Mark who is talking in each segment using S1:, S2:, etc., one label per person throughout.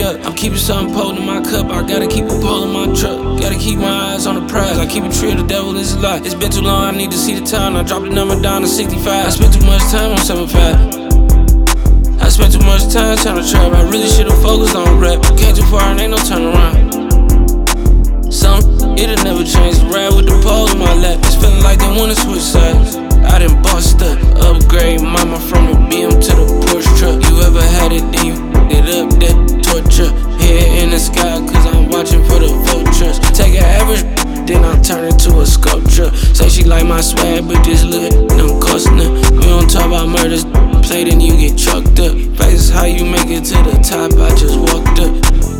S1: me up. I'm keeping something potent in my cup. I gotta keep a pole in my truck. Gotta keep my eyes on the prize. I keep it real, the devil is a lie. It's been too long, I need to see the time. I dropped the number down to 65. I spent too much time on 75. I spent too much time trying to trap. I really should've focused on rap. Came too far and ain't no turn around. It'll never change. The ride with the pole in my lap. It's feeling like they wanna switch sides. I done bust up, upgrade mama from the BM to the Porsche truck. You ever had it, then you it up, that torture. Head in the sky, cause I'm watching for the vultures. Take an average, then I turn it to a sculpture. Say she like my swag, but this look don't cost nothing. We don't talk about murders, play then you get trucked up. Face how you make it to the top, I just walked up.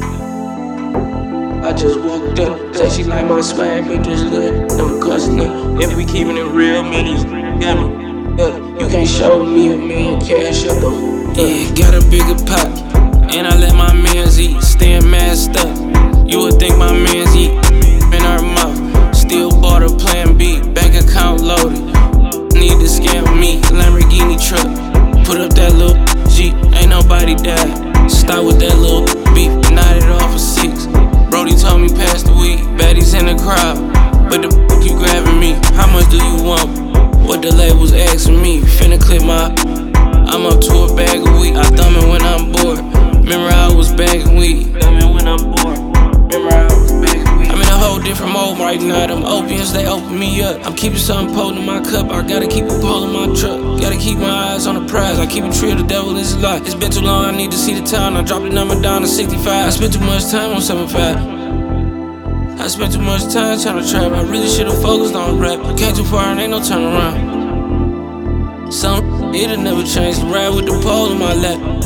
S1: Say she like my swag, but this look don't cost nothing. If we keepin' it real, millions got me. You can't show me $1 million cash up though. Yeah, got a bigger pot, and I let my mans eat. Staying masked up, you would think my mans eat in our mouth. Still bought a plan B, bank account loaded. Need to scam me, Lamborghini truck. Put up that little Jeep, ain't nobody died. Start with that little beef, knotted off a 6. Brody told me pass the weed, baddies in the crowd. But the you grabbing me, how much do you want? What the labels asking me, finna clip my I'm up to a bag of weed, I thumb it when I'm bored. Remember I was bagging weed, thumb it when I'm bored. Remember I was bagging weed. I'm in a whole different mode right now, them opiates, they open me up. I'm keeping something potent in my cup, I gotta keep a pole in my truck. Gotta keep my eyes on the prize, I keep it real, the devil is a lie. It's been too long, I need to see the time. I dropped the number down to 65. I spent too much time on 75. I spent too much time trying to trap. I really should've focused on rap. I came too far and ain't no turn around. It'll never change. The ride with the pole in my lap.